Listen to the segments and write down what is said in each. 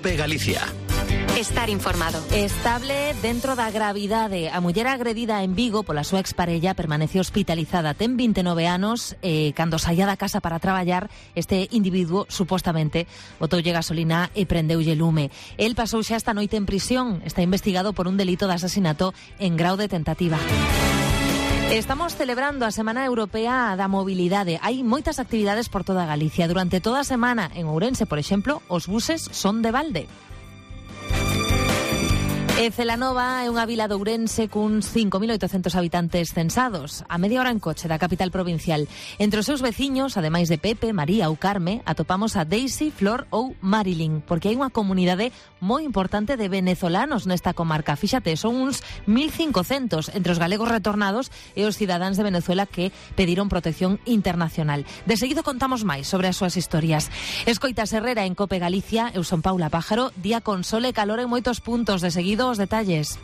COPE Galicia. Estar informado. Estable dentro da gravidade. A muller agredida en Vigo pola súa exparella permanece hospitalizada. Ten 29 anos e cando saía da casa para traballar, este individuo supostamente botoulle gasolina e prendeulle lume. El pasou xa esta noite en prisión. Está investigado por un delito de asasinato en grau de tentativa. Estamos celebrando a Semana Europea da Mobilidade. Hai moitas actividades por toda Galicia. Durante toda a semana en Ourense, por exemplo, os buses son de balde. Celanova é unha vila de Ourense cuns 5.800 habitantes censados, a media hora en coche da capital provincial. Entre os seus veciños, ademais de Pepe, María ou Carme, atopamos a Daisy, Flor ou Marilyn, porque hai unha comunidade moi importante de venezolanos nesta comarca. Fíxate, son uns 1.500 entre os galegos retornados e os cidadáns de Venezuela que pediron protección internacional. De seguido contamos máis sobre as súas historias. Escoitas Herrera en Cope Galicia, eu son Paula Pájaro, día con sol e calor en moitos puntos. De seguido os detalles.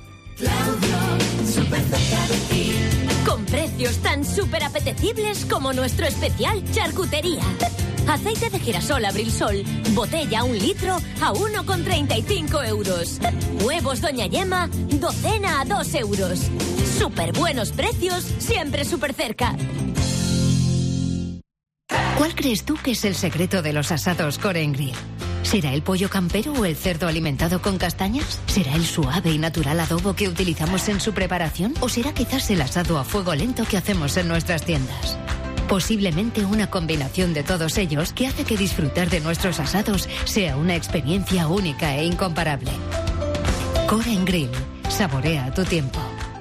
Con precios tan súper apetecibles como nuestro especial charcutería. Aceite de girasol Abril Sol, botella 1 litro a 1,35 euros. Huevos Doña Yema, docena a 2 euros. Súper buenos precios, siempre súper cerca. ¿Cuál crees tú que es el secreto de los asados Core & Grill? ¿Será el pollo campero o el cerdo alimentado con castañas? ¿Será el suave y natural adobo que utilizamos en su preparación? ¿O será quizás el asado a fuego lento que hacemos en nuestras tiendas? Posiblemente una combinación de todos ellos que hace que disfrutar de nuestros asados sea una experiencia única e incomparable. Core & Grill. Saborea tu tiempo.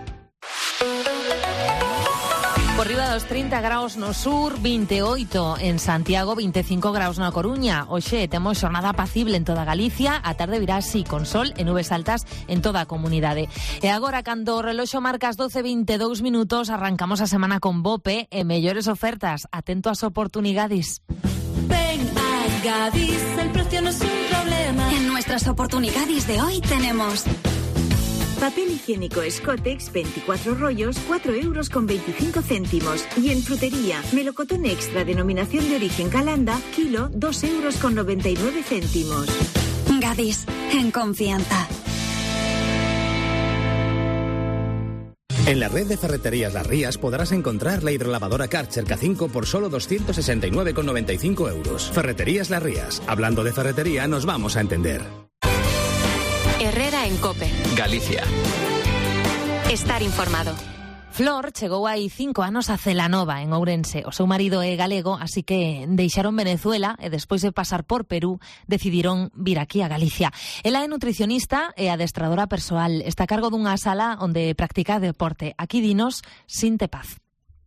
Por riba dos 30 graus no sur, 28 en Santiago, 25 graus na Coruña. Hoxe temos xornada apacible en toda Galicia, a tarde virá así, con sol e nubes altas en toda a comunidade. E agora, cando o reloxo marca as 12:22 minutos, arrancamos a semana con Bope e mellores ofertas. Atento ás oportunidades. Ven a Gadis, el precio no es un problema. En nuestras oportunidades de hoy tenemos papel higiénico Scotex, 24 rollos, 4,25 €. Y en frutería, melocotón extra, denominación de origen Calanda, kilo, 2,99 €. Gadis, en confianza. En la red de ferreterías Las Rías podrás encontrar la hidrolavadora Karcher K5 por solo 269,95 €. Ferreterías Las Rías. Hablando de ferretería, nos vamos a entender. Herrera en Cope Galicia. Estar informado. Flor chegou hai 5 anos a Celanova, en Ourense. O seu marido é galego, así que deixaron Venezuela e despois de pasar por Perú decidiron vir aquí a Galicia. Ela é nutricionista e adestradora persoal. Está a cargo dunha sala onde practica deporte. Aquí dinos Sinte Paz.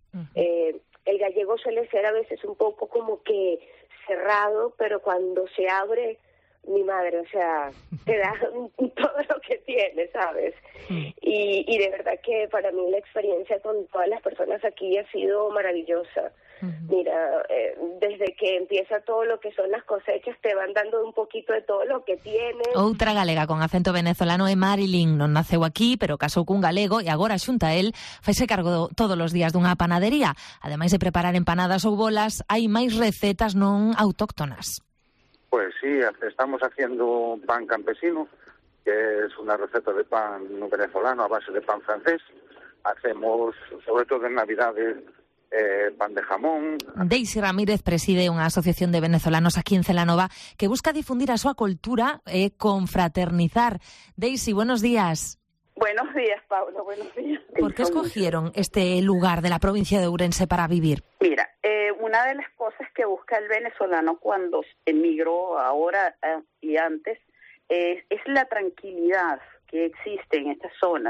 El gallego suele ser a veces un poco como que cerrado, pero cuando se abre, mi madre, o sea, te da todo lo que tiene, ¿sabes? Y de verdad que para mí la experiencia con todas las personas aquí ha sido maravillosa. Mira, desde que empieza todo lo que son las cosechas, te van dando un poquito de todo lo que tienes. Outra galega con acento venezolano é Marilyn. Non naceu aquí, pero casou cun galego e agora xunta a él faise cargo todos os días dunha panadería. Ademais de preparar empanadas ou bolas, hai máis recetas non autóctonas. Pues sí, estamos haciendo pan campesino, que es una receta de pan venezolano a base de pan francés. Hacemos, sobre todo en Navidades, pan de jamón. Daisy Ramírez preside unha asociación de venezolanos aquí en Celanova que busca difundir a súa cultura e confraternizar. Daisy, buenos días. Buenos días, Paula, buenos días. ¿Por qué escogieron este lugar de la provincia de Ourense para vivir? Mira, una de las cosas que busca el venezolano cuando emigró ahora y antes es la tranquilidad que existe en estas zonas.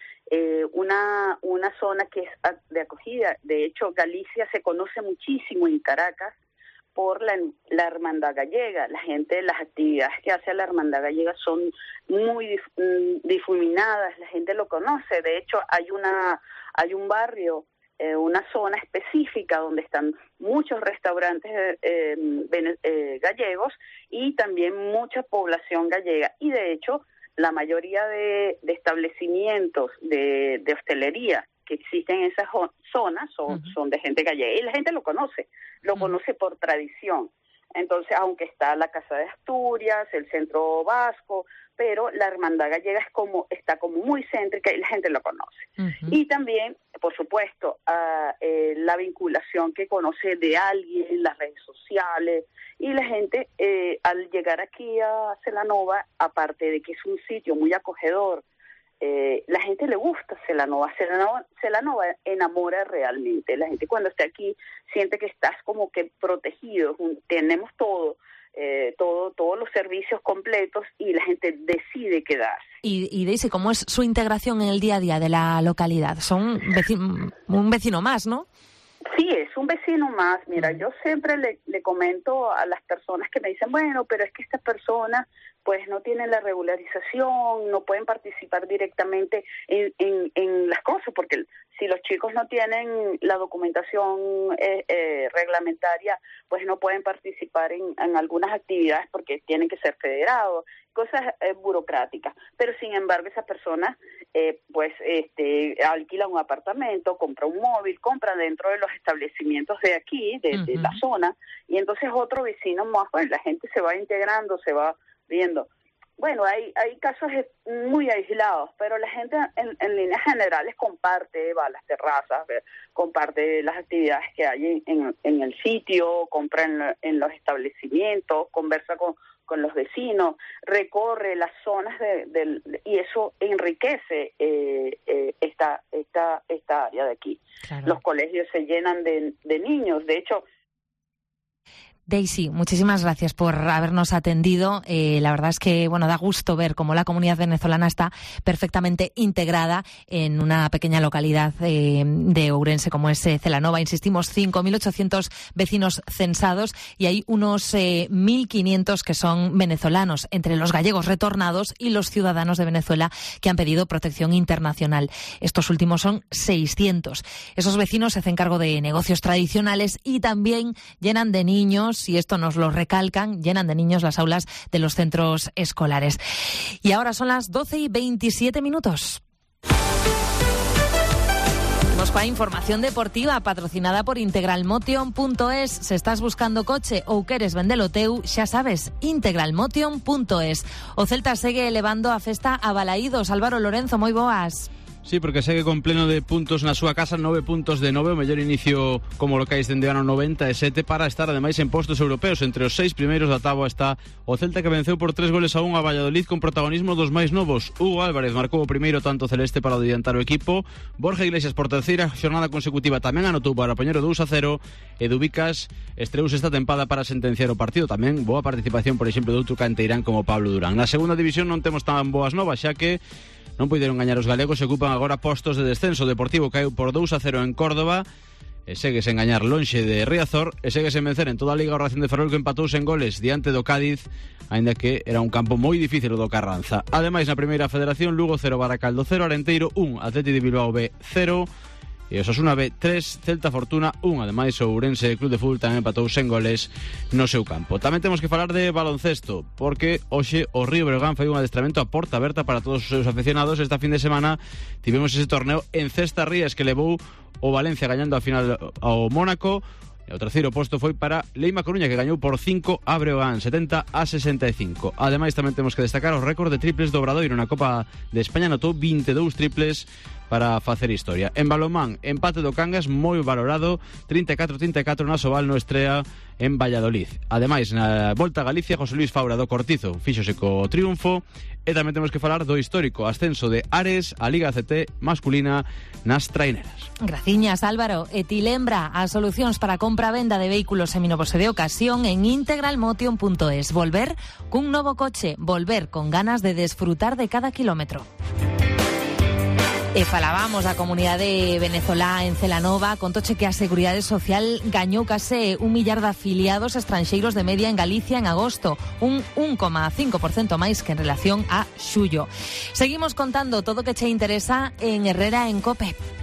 Una zona que es de acogida. De hecho, Galicia se conoce muchísimo en Caracas por la Hermandad Gallega. La gente, las actividades que hace la Hermandad Gallega son muy difuminadas, la gente lo conoce. De hecho, hay un barrio, una zona específica donde están muchos restaurantes gallegos y también mucha población gallega. Y de hecho, la mayoría de establecimientos de hostelería que existen en esas zonas son de gente gallega. Y la gente lo conoce por tradición. Entonces, aunque está la Casa de Asturias, el Centro Vasco, pero la Hermandad Gallega está como muy céntrica y la gente lo conoce. Uh-huh. Y también, por supuesto, la vinculación que conoce de alguien, las redes sociales, y la gente al llegar aquí a Celanova, aparte de que es un sitio muy acogedor, la gente le gusta Celanova. Celanova enamora realmente. La gente cuando está aquí siente que estás como que protegido. Tenemos todos los servicios completos y la gente decide quedarse. Y Daisy, ¿cómo es su integración en el día a día de la localidad? Son un vecino más, ¿no? Sí, es un vecino más. Mira, yo siempre le comento a las personas que me dicen, bueno, pero es que estas personas pues no tienen la regularización, no pueden participar directamente en las cosas, porque si los chicos no tienen la documentación reglamentaria, pues no pueden participar en algunas actividades porque tienen que ser federados, cosas burocráticas. Pero sin embargo, esa persona alquila un apartamento, compra un móvil, compra dentro de los establecimientos de aquí, de la zona, y entonces otro vecino más, pues la gente se va integrando, se va viendo. Bueno, hay casos muy aislados, pero la gente en líneas generales comparte, va a las terrazas, comparte las actividades que hay en el sitio, compra en los establecimientos, conversa con los vecinos, recorre las zonas y eso enriquece esta área de aquí. Claro. Los colegios se llenan de niños, de hecho. Daisy, muchísimas gracias por habernos atendido. La verdad es que da gusto ver cómo la comunidad venezolana está perfectamente integrada en una pequeña localidad de Ourense como es Celanova. Insistimos, 5.800 vecinos censados y hay unos 1.500 que son venezolanos, entre los gallegos retornados y los ciudadanos de Venezuela que han pedido protección internacional. Estos últimos son 600. Esos vecinos se hacen cargo de negocios tradicionales y también llenan de niños, y esto nos lo recalcan, llenan de niños las aulas de los centros escolares. Y ahora son las 12:27. Vamos con información deportiva patrocinada por integralmotion.es. Si estás buscando coche ou queres vendelo teu, xa sabes, integralmotion.es. O Celta segue elevando a festa a Balaídos. Álvaro Lorenzo, moi boas. Sí, porque segue con pleno de puntos na súa casa, 9 puntos de 9, o mellor inicio como locais dende o ano 97 para estar ademais en postos europeos. Entre os 6 primeiros da táboa está o Celta, que venceu por 3-1 a Valladolid con protagonismo dos máis novos. Hugo Álvarez marcou o primeiro tanto celeste para adiantar o equipo. Borja Iglesias, por terceira xornada consecutiva, tamén anotou para poñer o 2-0. E Dubicas estreouse esta tempada para sentenciar o partido. Tamén boa participación, por exemplo, de outro canteirán como Pablo Durán. Na segunda división non temos tan boas novas, xa que non puideron gañar os galegos e ocupan agora postos de descenso. O Deportivo caeu por 2-0 en Córdoba e segue sen gañar lonxe de Riazor e segue sen vencer en toda a Liga o Racing de Ferrol, que empatou sen goles diante do Cádiz, aínda que era un campo moi difícil o do Carranza. Ademais, na primeira federación, Lugo 0, Baracaldo 0, Arenteiro 1, Atleti de Bilbao B 0 e Osasuna B 3, Celta Fortuna 1. Ademais, o Ourense Club de Fútbol tamén empatou sen goles no seu campo. Tamén temos que falar de baloncesto, porque hoxe o Río Breogán fai un adestramento a porta aberta para todos os seus aficionados. Esta fin de semana tivemos ese torneo en Cesta Rías que levou o Valencia gañando a final ao Mónaco. E o terceiro posto foi para Leima Coruña, que gañou por 5 a Breogán, 70-65. Ademais, tamén temos que destacar o récord de triples do Obradoiro na Copa de España. Anotou 22 triples para facer historia. En balonmán, empate do Cangas moi valorado, 34-34 na Soval no estrea en Valladolid. Ademais, na Volta a Galicia, José Luis Faura do Cortizo fíxose co triunfo. E tamén temos que falar do histórico ascenso de Ares a Liga CT masculina nas traineras. Graciñas, Álvaro. E ti lembra as solucións para compra-venda de vehículos seminovos e de ocasión en integralmotion.es. Volver cun novo coche, volver con ganas de desfrutar de cada kilómetro. E falábamos da comunidade venezolá en Celanova. Contoche que a Seguridade Social gañou case 1 millar de afiliados estranxeiros de media en Galicia en agosto, un 1,5% máis que en relación a xullo. Seguimos contando todo o que che interesa en Herrera en COPE.